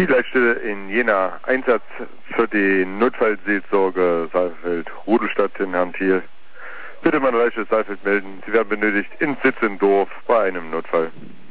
Die Leitstelle in Jena. Einsatz für die Notfallseelsorge Saalfeld-Rudelstadt in Herrn Thiel. Bitte meine Leitstelle Saalfeld melden. Sie werden benötigt in Sitzendorf bei einem Notfall.